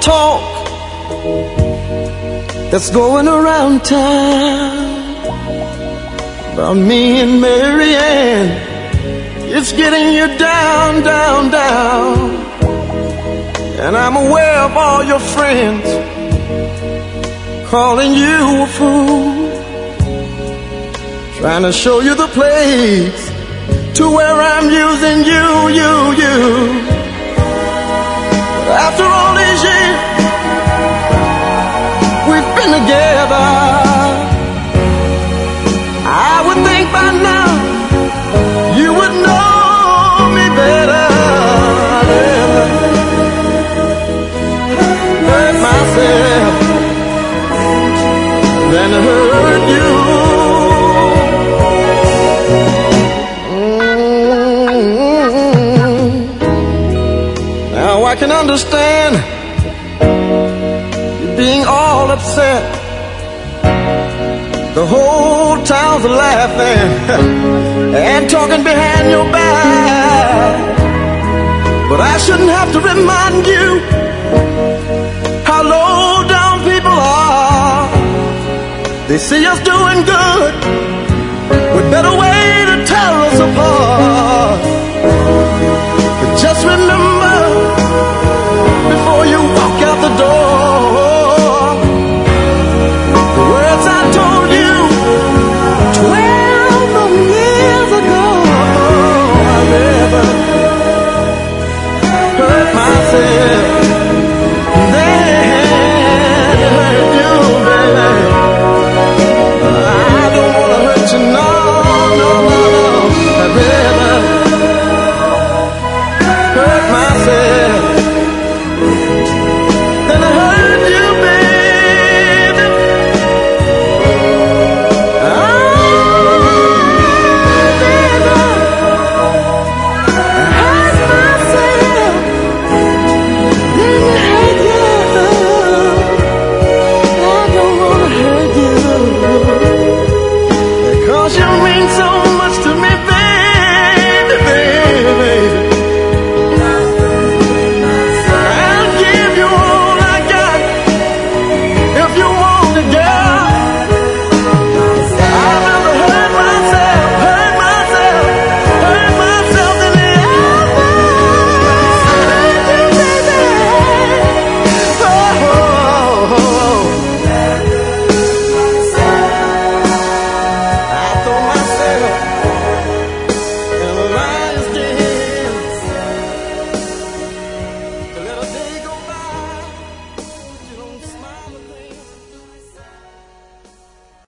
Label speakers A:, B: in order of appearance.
A: talk that's going around town about me and Mary Ann. It's getting you down, down, down. And I'm aware of all your friends calling you a fool, trying to show you the place to where I'm using you. After all these years we've been together, I would think by now you would know me better. Hurt myself than hurt you. Now I can understand you being all upset. The whole town's laughing and talking behind your back. But I shouldn't have to remind you how low down people are. They see us doing good with better way to tear us apart.